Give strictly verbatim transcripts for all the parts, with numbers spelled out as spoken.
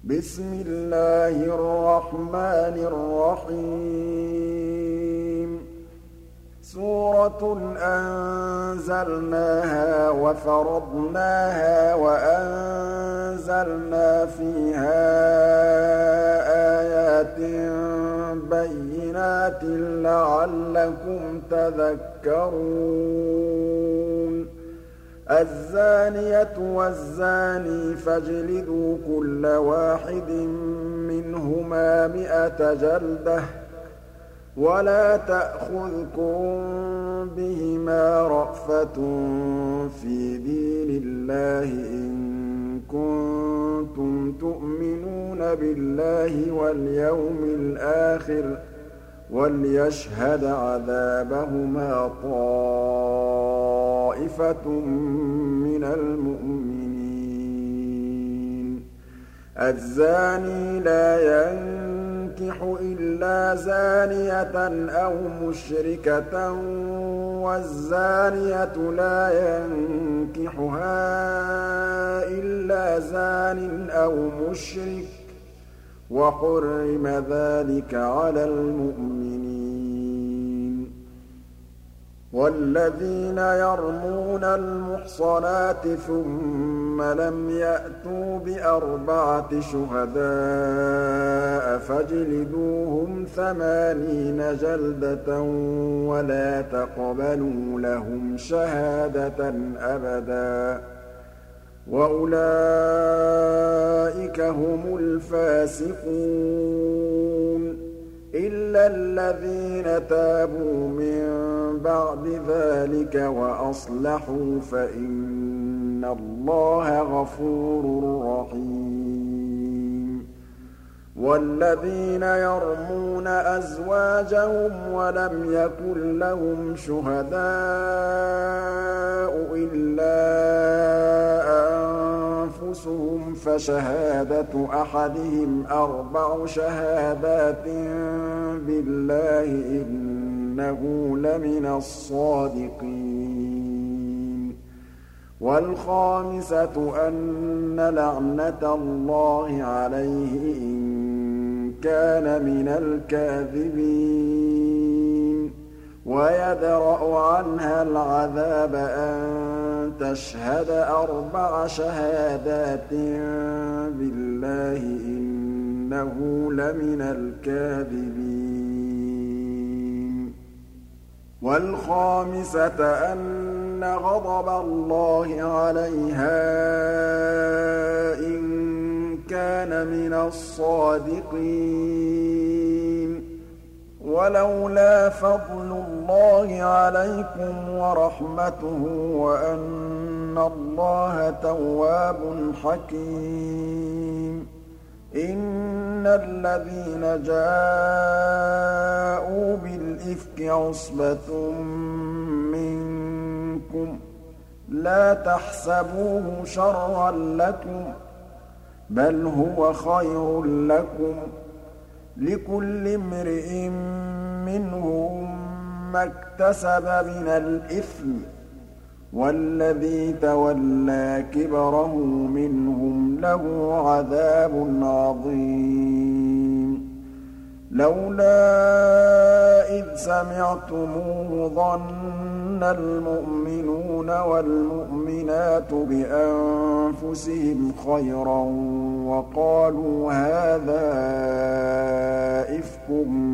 بسم الله الرحمن الرحيم سورة أنزلناها وفرضناها وأنزلنا فيها آيات بينات لعلكم تذكرون الزانية والزاني فاجلدوا كل واحد منهما مئة جلدة ولا تأخذكم بهما رأفة في دين الله إن كنتم تؤمنون بالله واليوم الآخر وليشهد عذابهما طائفة من المؤمنين الزاني لا ينكح إلا زانية أو مشركة والزانية لا ينكحها إلا زان أو مشرك وحرم ذلك على المؤمنين والذين يرمون المحصنات ثم لم يأتوا بأربعة شهداء فاجلدوهم ثمانين جلدة ولا تقبلوا لهم شهادة أبداً وأولئك هم الفاسقون إلا الذين تابوا من بعد ذلك وأصلحوا فإن الله غفور رحيم والذين يرمون أزواجهم ولم يكن لهم شهداء إلا أنفسهم فشهادة أحدهم أربع شهادات بالله إنه لمن الصادقين والخامسة أن لعنة الله عليه إن كان من الكاذبين ويدرأ عنها العذاب أن تشهد أربع شهادات بالله إنه لمن الكاذبين والخامسة أن غضب الله عليها إن كان من الصادقين ولولا فضل الله عليكم ورحمته وأن الله تواب حكيم إن الذين جاءوا بالإفك عصبة منكم لا تحسبوه شرا لكم بل هو خير لكم لكل امرئ منهم ما اكتسب من الإثم والذي تولى كبره منهم له عذاب عظيم لولا إذ سمعتموه ظن المؤمنون والمؤمنات بأنفسهم خيرا وقالوا هذا إفك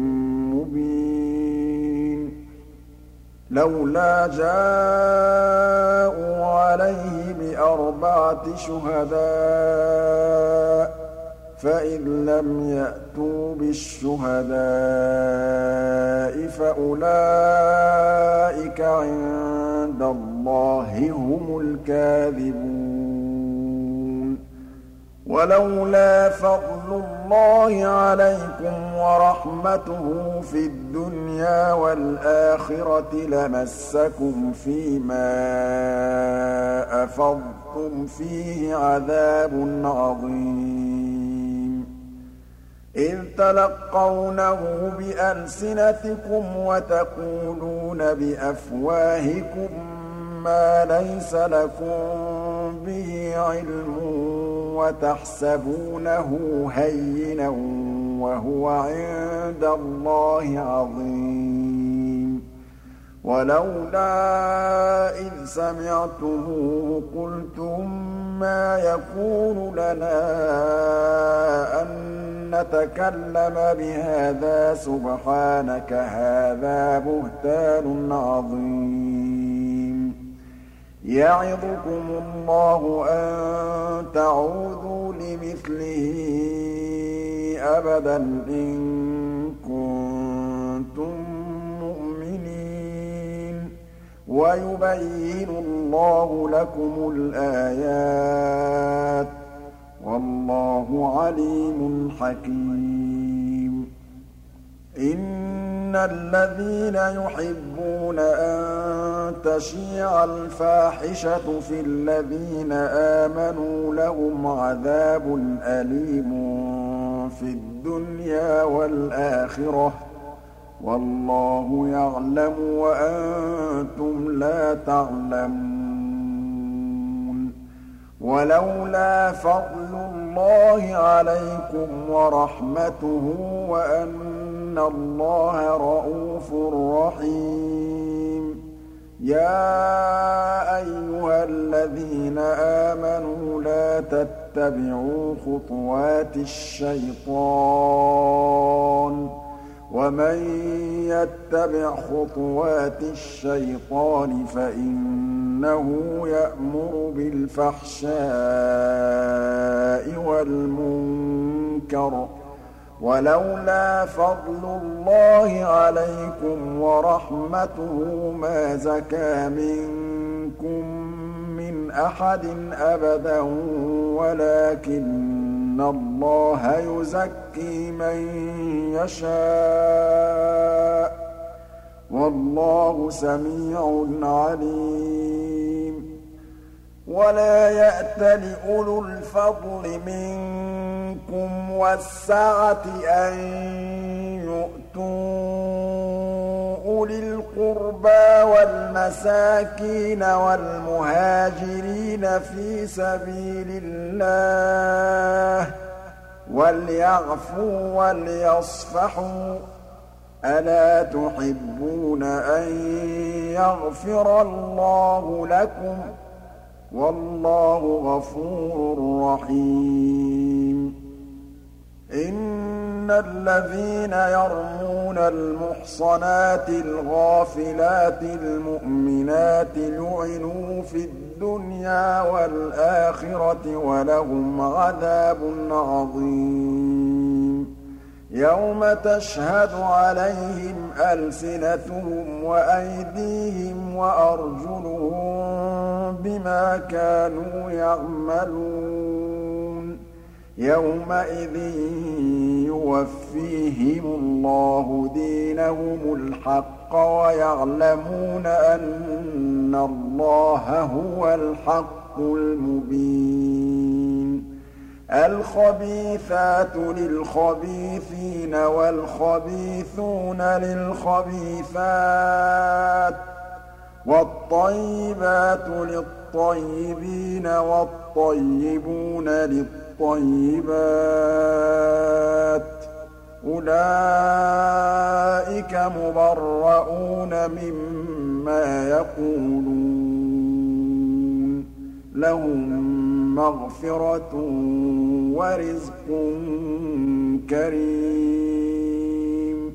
مبين لولا جاءوا عليه بأربعة شهداء فإذ لم يأتوا بالشهداء فأولئك عند الله هم الكاذبون ولولا فضل الله عليكم ورحمته في الدنيا والآخرة لمسكم فيما أفضتم فيه عذاب عظيم إذ تلقونه بألسنتكم وتقولون بأفواهكم ما ليس لكم به علم وتحسبونه هينا وهو عند الله عظيم ولولا إذ سمعتموه قلتم ما يكون لنا أن نتكلم بهذا سبحانك هذا بهتان عظيم يعظكم الله أن تعودوا لمثله أبدا إن كنتم مؤمنين ويبين الله لكم الآيات والله عليم حكيم إن الذين يحبون أن تشيع الفاحشة في الذين آمنوا لهم عذاب أليم في الدنيا والآخرة والله يعلم وأنتم لا تعلمون ولولا فضل الله عليكم ورحمته وأن الله رءوف رحيم يا أيها الذين آمنوا لا تتبعوا خطوات الشيطان ومن يتبع خطوات الشيطان فإنه يأمر بالفحشاء والمنكر ولولا فضل الله عليكم ورحمته ما زكى منكم من أحد أبدا ولكن الله يزكي من يشاء والله سميع عليم ولا يأتل أولو الفضل منكم والسعة أن يؤتوا أولي القربى والمساكين والمهاجرين في سبيل الله وليعفوا وليصفحوا ألا تحبون أن يغفر الله لكم والله غفور رحيم إن الذين يرمون المحصنات الغافلات المؤمنات لعنوا في الدنيا والآخرة ولهم عذاب عظيم يوم تشهد عليهم ألسنتهم وأيديهم وأرجلهم بما كانوا يعملون يومئذ يوفيهم الله دينهم الحق ويعلمون أن الله هو الحق المبين الخبيثات للخبيثين والخبيثون للخبيثات والطيبات للطيبين والطيبون للطيبات أولئك مبرؤون مما يقولون لهم مغفرة ورزق كريم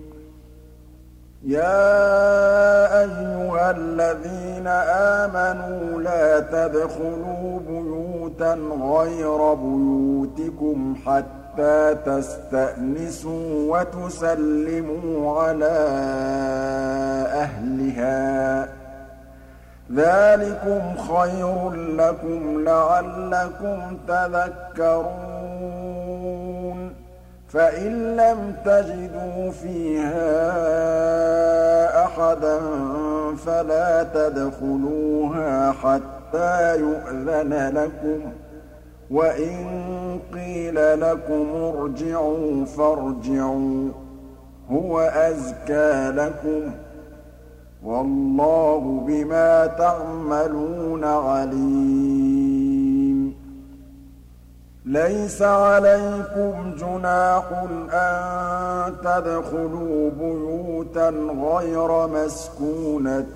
يا أيها الذين آمنوا لا تدخلوا بيوتا غير بيوتكم حتى تستأنسوا وتسلموا على أهلها ذلكم خير لكم لعلكم تذكرون فإن لم تجدوا فيها أحدا فلا تدخلوها حتى يؤذن لكم وإن قيل لكم ارجعوا فارجعوا هو أزكى لكم والله بما تعملون عليم لَيْسَ عَلَيْكُمْ جُنَاحٌ أَن تَدْخُلُوا بُيُوتًا غَيْرَ مَسْكُونَةٍ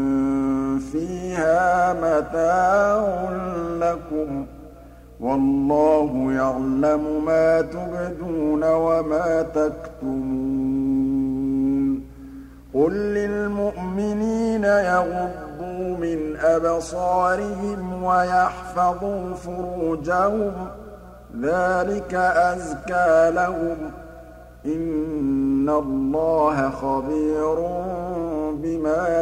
فِيهَا مَتَاعٌ لَّكُمْ ۚ وَاللَّهُ يَعْلَمُ مَا تُبْدُونَ وَمَا تَكْتُمُونَ قُل لِّلْمُؤْمِنِينَ يَغُضُّوا مِنْ أَبْصَارِهِمْ وَيَحْفَظُوا فُرُوجَهُمْ ۚ ذَٰلِكَ أَزْكَىٰ لَهُمْ ۗ إِنَّ اللَّهَ خَبِيرٌ بِمَا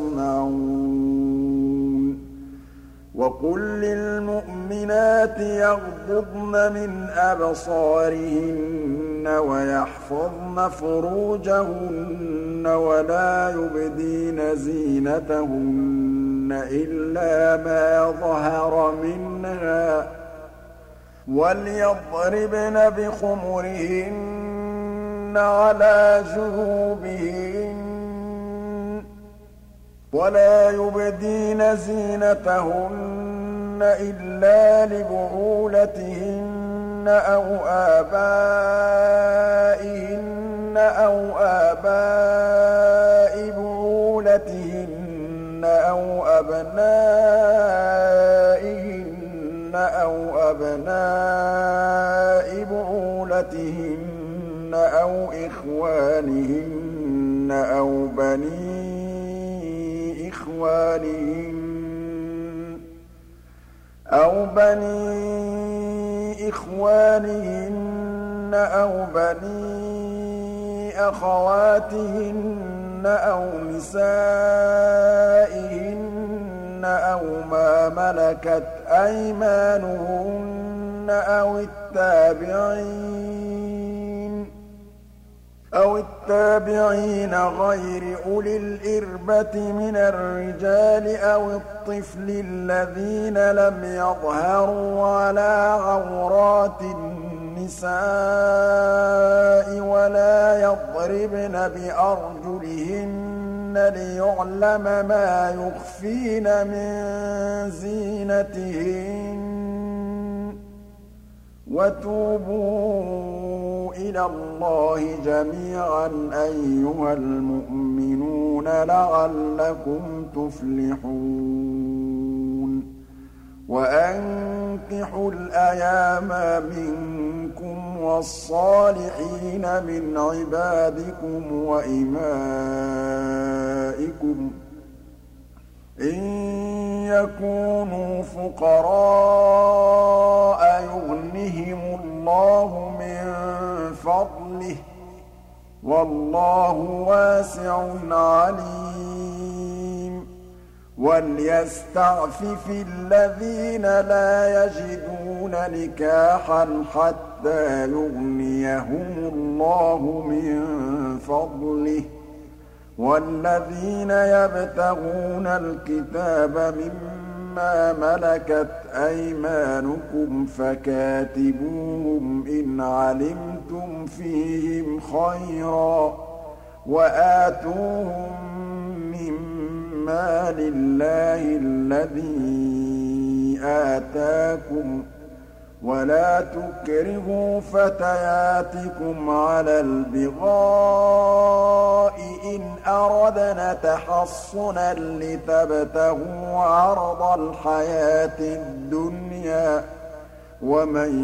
يَصْنَعُونَ وَقُل لِّلْمُؤْمِنَاتِ يَغْضُضْنَ مِنْ أَبْصَارِهِنَّ وَيَحْفَظْنَ فُرُوجَهُنَّ وَلَا يُبْدِينَ زِينَتَهُنَّ إِلَّا مَا ظَهَرَ مِنْهَا ۖ وَلْيَضْرِبْنَ بِخُمُرِهِنَّ عَلَىٰ جُيُوبِهِنَّ ۖ وَلَا يُبْدِينَ زِينَتَهُنَّ إِلَّا لِبُعُولَتِهِنَّ أَوْ آبَائِهِنَّ أَوْ آبَاءِ بُعُولَتِهِنَّ أَوْ أَبْنَائِهِنَّ أَوْ أَبْنَاءِ بُعُولَتِهِنَّ أَوْ إِخْوَانِهِنَّ أَوْ بَنِي إخوانهن أو بني إخوانهن أو بني أخواتهن أو نسائهن أو ما ملكت أيمانهن أو التابعين أو التابعين غير أولي الإربة من الرجال أو الطفل الذين لم يظهروا على عورات النساء ولا يضربن بأرجلهن ليعلم ما يخفين من زينتهن وَتُوبُوا إِلَى اللَّهِ جَمِيعًا أَيُّهَا الْمُؤْمِنُونَ لَعَلَّكُمْ تُفْلِحُونَ وَأَنكِحُوا الْأَيَامَ مِنكُمْ وَالصَّالِحِينَ مِنْ عِبَادِكُمْ وَإِمَائِكُمْ إِن يَكُونُوا فُقَرَاءَ يُغْنِهِمُ اللَّهُ مِن فَضْلِهِ ۗ وَاللَّهُ وَاسِعٌ عَلِيمٌ وَلْيَسْتَعْفِفِ الَّذِينَ لَا يَجِدُونَ نِكَاحًا حَتَّىٰ يُغْنِيَهُمُ اللَّهُ مِن فَضْلِهِ ۗ وَالَّذِينَ يَبْتَغُونَ الْكِتَابَ مِمَّا مَلَكَتْ أَيْمَانُكُمْ فَكَاتِبُوهُمْ إِنْ عَلِمْتُمْ فِيهِمْ خَيْرًا ۖ وَآتُوهُم مِّن مَّالِ اللَّهِ الَّذِي آتَاكُمْ ۚ وَلَا تُكْرِهُوا فَتَيَاتِكُمْ عَلَى الْبِغَاءِ إِنْ أَرَدْنَ تَحَصُّنًا لِّتَبْتَغُوا عَرَضَ الْحَيَاةِ الدُّنْيَا ۚ وَمَن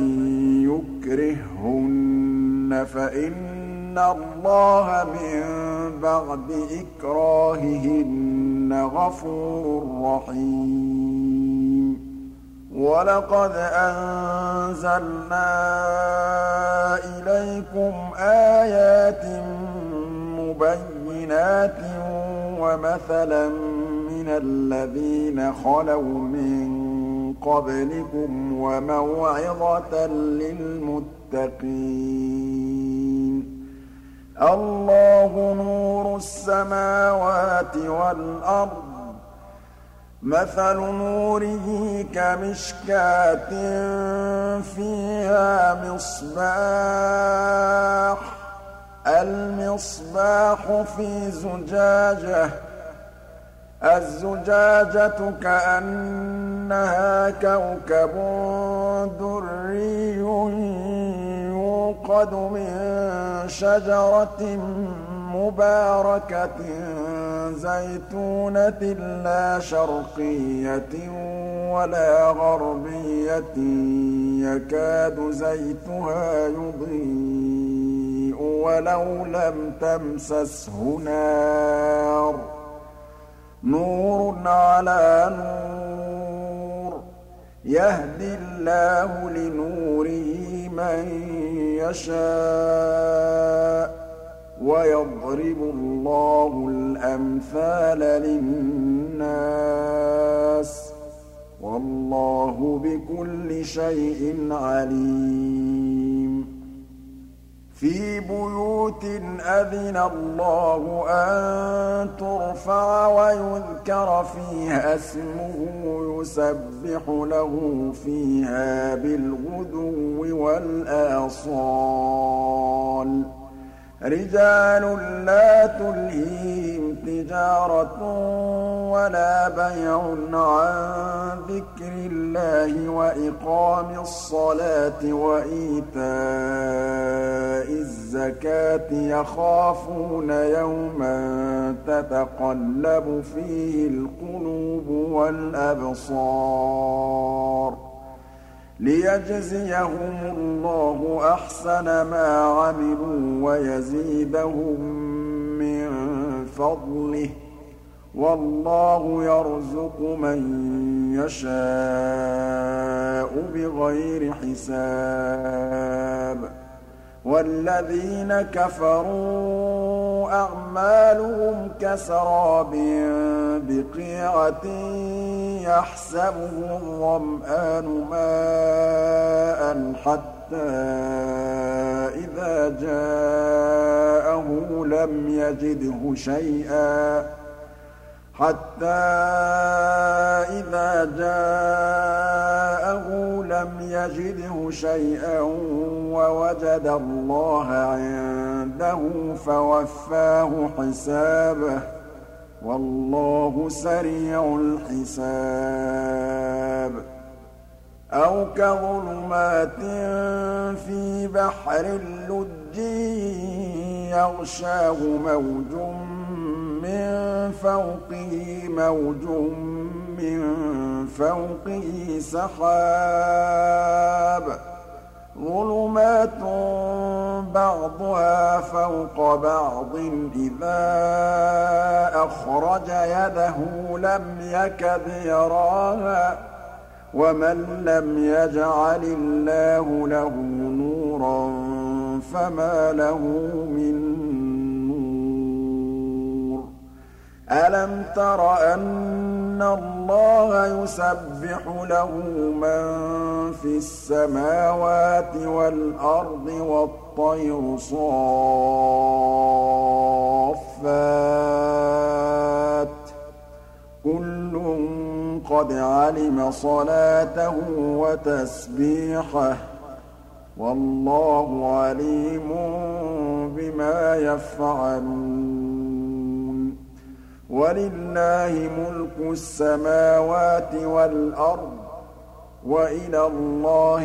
يُكْرِههُّنَّ فَإِنَّ اللَّهَ مِن بَعْدِ إِكْرَاهِهِنَّ غَفُورٌ رَّحِيمٌ وَلَقَدْ أَنزَلْنَا إِلَيْكُمْ آيَاتٍ مُّبَيِّنَاتٍ وَمَثَلًا مِّنَ الَّذِينَ خَلَوْا مِن قَبْلِكُمْ وَمَوْعِظَةً لِّلْمُتَّقِينَ اللَّهُ نُورُ السَّمَاوَاتِ وَالْأَرْضِ ۚ مَثَلُ نُورِهِ كَمِشْكَاةٍ فِيهَا مِصْبَاحٌ ۖ الْمِصْبَاحُ فِي زُجَاجَةٍ الزجاجة كأنها كوكب دري يوقد من شجرة مباركة زيتونة لا شرقية ولا غربية يكاد زيتها يضيء ولو لم تمسسه نار نور على نور يهدي الله لنوره من يشاء ويضرب الله الأمثال للناس والله بكل شيء عليم في بيوت أذن الله أن ترفع ويذكر فيها اسمه يسبح له فيها بالغدو والآصال رجال لا تلهيهم تجارة ولا بيع عن ذكر الله وإقام الصلاة وإيتاء الزكاة يخافون يوما تتقلب فيه القلوب والأبصار ليجزيهم الله أحسن ما عملوا ويزيدهم من فضله والله يرزق من يشاء بغير حساب والذين كفروا أعمالهم كسراب بقيعة يحسبه الظمآن ماء حتى إذا جاءه لم يجده شيئا حتى إذا جاءه لم يجده شيئا ووجد الله عنده فوفاه حسابه والله سريع الحساب أو كظلمات في بحر لجي يغشاه موج من فوقه موج من فوقه سحاب ظلمات بعضها فوق بعض إذا أخرج يده لم يكد يراها ومن لم يجعل الله له نورا فما له من ألم تر أن الله يسبح له من في السماوات والأرض والطير صافات كل قد علم صلاته وتسبيحه والله عليم بما يفعلون ولله ملك السماوات والأرض وإلى الله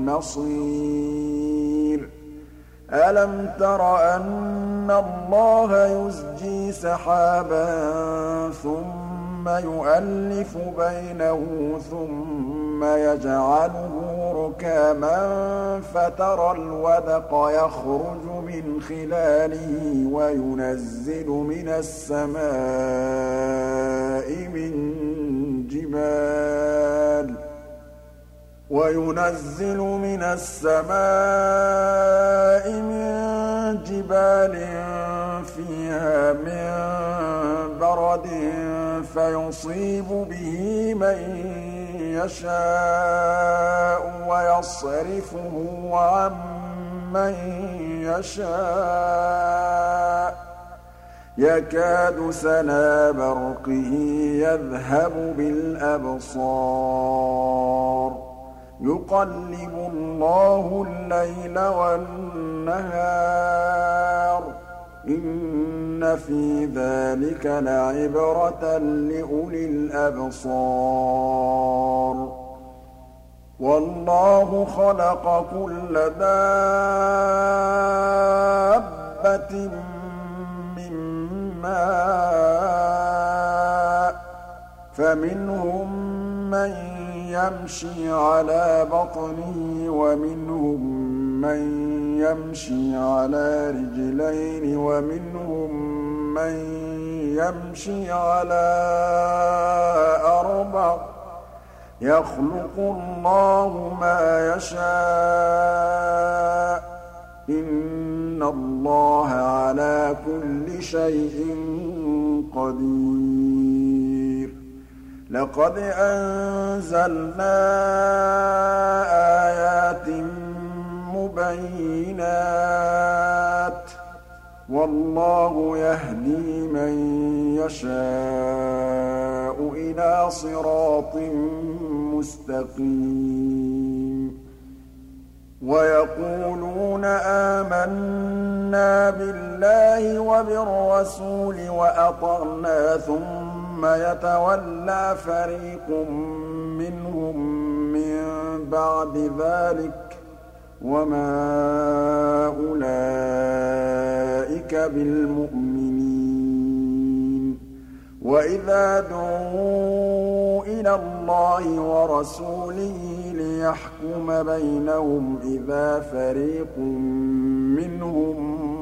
المصير ألم تر أن الله يزجي سحابا ثم يؤلف بينه ثم يجعله ركاما فترى الودق يخرج من خلاله وينزل من السماء من جبال وينزل من السماء من جبال فيها من برد فيصيب به من يشاء ويصرفه عن من يشاء يكاد سنا برقه يذهب بالأبصار يقلب الله الليل والنهار إِنَّ فِي ذَٰلِكَ لَعِبْرَةً لِّأُولِي الْأَبْصَارِ وَاللَّهُ خَلَقَ كُلَّ دَابَّةٍ مِّن مَّاءٍ ۖ فَمِنْهُم مَّن يَمْشِي عَلَىٰ بَطْنِهِ وَمِنْهُم مَّن يَمْشِي عَلَىٰ رِجْلَيْنِ وَمِنْهُم مَّن يَمْشِي عَلَىٰ أَرْبَعٍ ۚ يَخْلُقُ اللَّهُ مَا يَشَاءُ ۚ إِنَّ اللَّهَ عَلَىٰ كُلِّ شَيْءٍ قَدِيرٌ لَقَدْ أَنزَلْنَا آيَاتٍ مُّبَيِّنَاتٍ ۚ وَاللَّهُ يَهْدِي مَن يَشَاءُ إِلَىٰ صِرَاطٍ مُّسْتَقِيمٍ وَيَقُولُونَ آمَنَّا بِاللَّهِ وَبِالرَّسُولِ وَأَطَعْنَا ثُمَّ يَتَوَلَّىٰ فَرِيقٌ مِّنْهُم مِّن بَعْدِ ذَٰلِكَ ۚ وَمَا أُولَٰئِكَ بِالْمُؤْمِنِينَ وَإِذَا دُعُوا إِلَى اللَّهِ وَرَسُولِهِ لِيَحْكُمَ بَيْنَهُمْ إِذَا فَرِيقٌ مِّنْهُم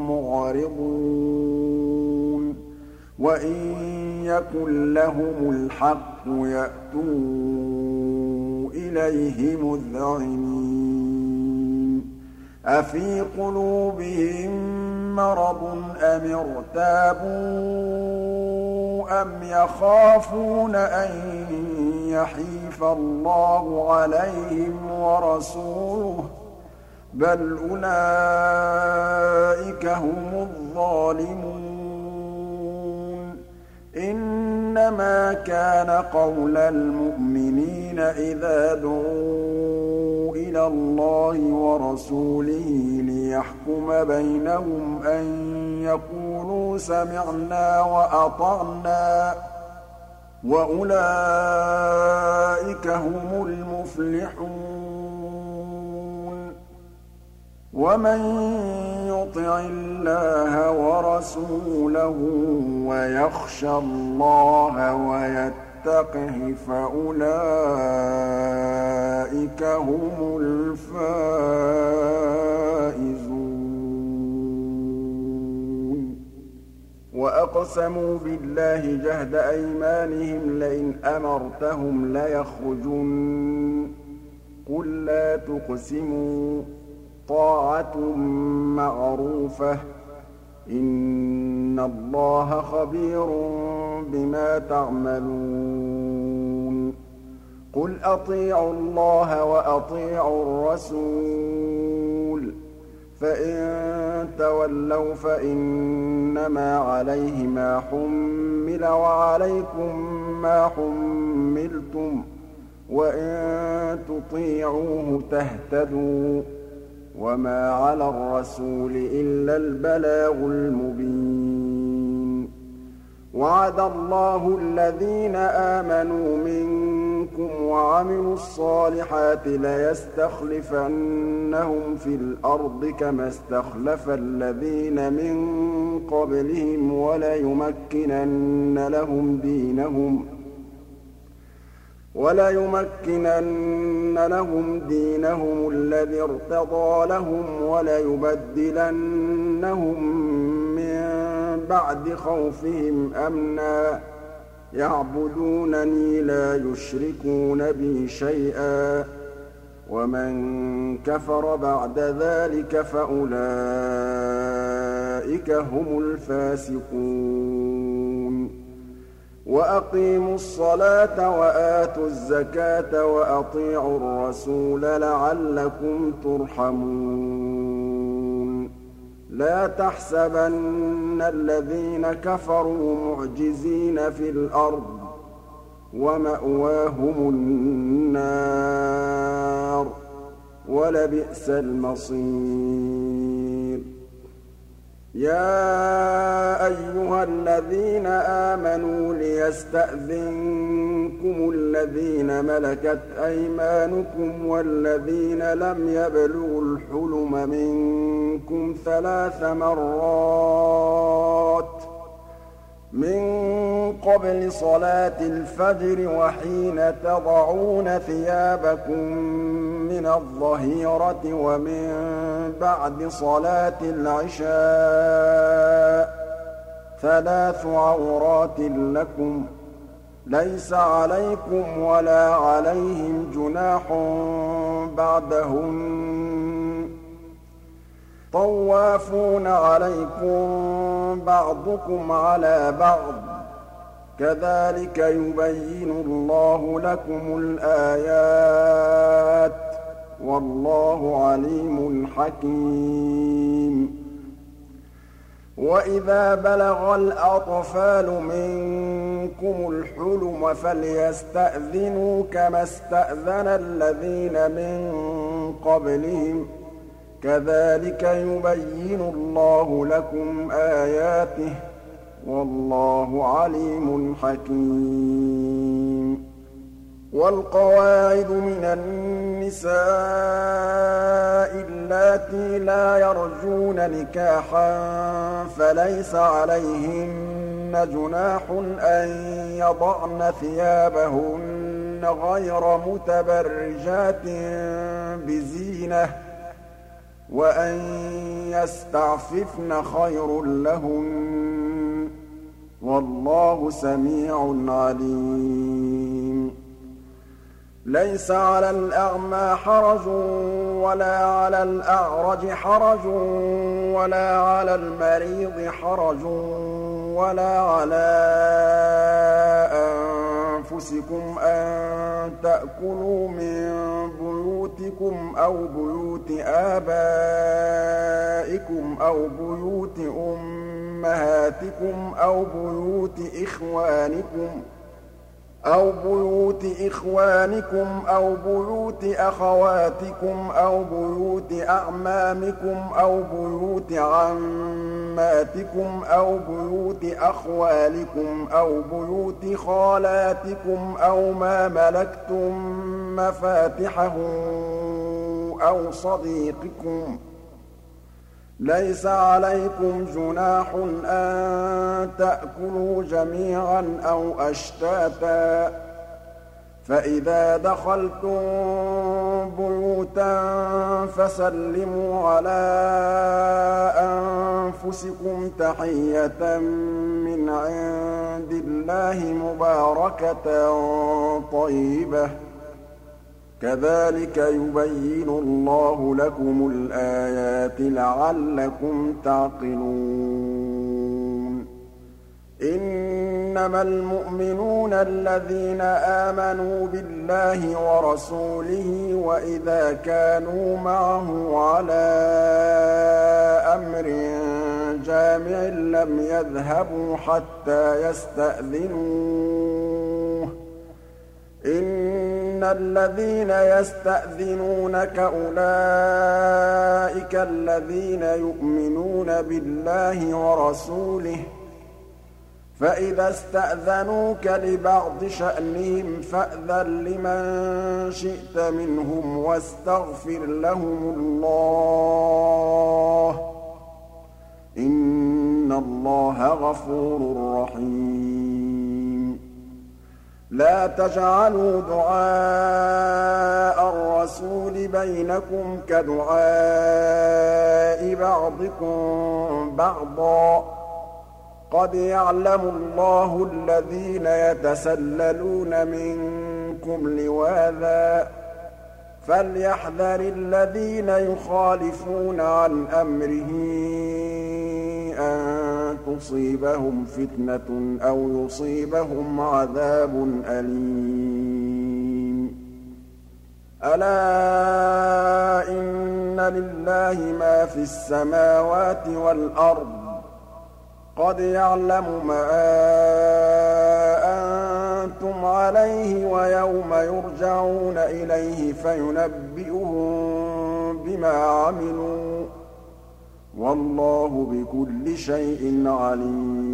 مُّعْرِضُونَ وَإِن يَكُن لَّهُمُ الْحَقُّ يَأْتُوا إِلَيْهِ مُذْعِنِينَ أَفِي قُلُوبِهِم مَّرَضٌ أَمِ ارْتَابُوا أَمْ يَخَافُونَ أَن يَحِيفَ اللَّهُ عَلَيْهِمْ وَرَسُولُهُ ۚ بَلْ أُولَٰئِكَ هُمُ الظَّالِمُونَ إِنَّمَا كَانَ قَوْلَ الْمُؤْمِنِينَ إِذَا دُعُوا إِلَى اللَّهِ وَرَسُولِهِ لِيَحْكُمَ بَيْنَهُمْ أَن يَقُولُوا سَمِعْنَا وَأَطَعْنَا ۚ وَأُولَٰئِكَ هُمُ الْمُفْلِحُونَ وَمَن يُطِعِ اللَّهَ وَرَسُولَهُ وَيَخْشَ اللَّهَ وَيَتَّقْهِ فَأُولَٰئِكَ هُمُ الْفَائِزُونَ وَأَقْسَمُوا بِاللَّهِ جَهْدَ أَيْمَانِهِمْ لَئِنْ أَمَرْتَهُمْ لَيَخْرُجُنَّ ۖ قُل لَّا تُقْسِمُوا ۖ طَاعَةٌ مَّعْرُوفَةٌ ۚ إِنَّ اللَّهَ خَبِيرٌ بِمَا تَعْمَلُونَ قُلْ أَطِيعُوا اللَّهَ وَأَطِيعُوا الرَّسُولَ ۖ فَإِن تَوَلَّوْا فَإِنَّمَا عَلَيْهِ مَا حُمِّلَ وَعَلَيْكُم مَّا حُمِّلْتُمْ ۖ وَإِن تُطِيعُوهُ تَهْتَدُوا ۚ وَمَا عَلَى الرَّسُولِ إِلَّا الْبَلَاغُ الْمُبِينُ وَعَدَ اللَّهُ الَّذِينَ آمَنُوا مِنكُمْ وَعَمِلُوا الصَّالِحَاتِ لَيَسْتَخْلِفَنَّهُمْ فِي الْأَرْضِ كَمَا اسْتَخْلَفَ الَّذِينَ مِن قَبْلِهِمْ وَلَيُمَكِّنَنَّ لَهُمْ دِينَهُمْ وَلَيُمَكِّنَنَّ لَهُمْ دِينَهُمُ الَّذِي ارْتَضَىٰ لَهُمْ وَلَيُبَدِّلَنَّهُم مِّن بَعْدِ خَوْفِهِمْ أَمْنًا ۚ يَعْبُدُونَنِي لَا يُشْرِكُونَ بِي شَيْئًا ۚ وَمَن كَفَرَ بَعْدَ ذَٰلِكَ فَأُولَٰئِكَ هُمُ الْفَاسِقُونَ وَأَقِيمُوا الصَّلَاةَ وَآتُوا الزَّكَاةَ وَأَطِيعُوا الرَّسُولَ لَعَلَّكُمْ تُرْحَمُونَ لَا تَحْسَبَنَّ الَّذِينَ كَفَرُوا مُعْجِزِينَ فِي الْأَرْضِ ۚ وَمَأْوَاهُمُ النَّارُ ۖ وَلَبِئْسَ الْمَصِيرُ يَا أَيُّهَا الَّذِينَ آمَنُوا لِيَسْتَأْذِنكُمُ الَّذِينَ مَلَكَتْ أَيْمَانُكُمْ وَالَّذِينَ لَمْ يَبْلُغُوا الْحُلُمَ مِنكُمْ ثَلَاثَ مرات من قبل صلاة الفجر وحين تضعون ثيابكم من الظهيرة ومن بعد صلاة العشاء ثلاث عورات لكم ليس عليكم ولا عليهم جناح بعدهن طوافون عليكم بعضكم على بعض كذلك يبين الله لكم الآيات والله عليم حكيم وإذا بلغ الأطفال منكم الحلم فليستأذنوا كما استأذن الذين من قبلهم كذلك يبين الله لكم آياته والله عليم حكيم والقواعد من النساء اللاتي لا يرجون نكاحا فليس عليهن جناح أن يضعن ثيابهن غير متبرجات بزينة وأن يستعففن خير لهن والله سميع عليم ليس على الأعمى حرج ولا على الأعرج حرج ولا على المريض حرج ولا على أنفسكم أن تأكلوا من بيوتكم أو بيوت آبائكم أو بيوت أمهاتكم أو بيوت إخوانكم أو بيوت إخوانكم أو بيوت أخواتكم أو بيوت أعمامكم أو بيوت عماتكم أو بيوت أخوالكم أو بيوت خالاتكم أو ما ملكتم مفاتحه أو صديقكم ليس عليكم جناح أن تأكلوا جميعا أو أشتاتا فإذا دخلتم بيوتا فسلموا على أنفسكم تحية من عند الله مباركة طيبة كذلك يبين الله لكم الآيات لعلكم تعقلون إنما المؤمنون الذين آمنوا بالله ورسوله وإذا كانوا معه على أمر جامع لم يذهبوا حتى يستأذنوه إن الذين يستأذنونك أولئك الذين يؤمنون بالله ورسوله فإذا استأذنوك لبعض شأنهم فأذن لمن شئت منهم واستغفر لهم الله إن الله غفور رحيم لا تجعلوا دعاء الرسول بينكم كدعاء بعضكم بعضا قد يعلم الله الذين يتسللون منكم لواذا فليحذر الذين يخالفون عن أمره أن تصيبهم فتنة أو يصيبهم عذاب أليم ألا إن لله ما في السماوات والأرض قد يعلم ما أنتم عليه ويوم يرجعون إليه فينبئهم بما عملوا والله بكل شيء عليم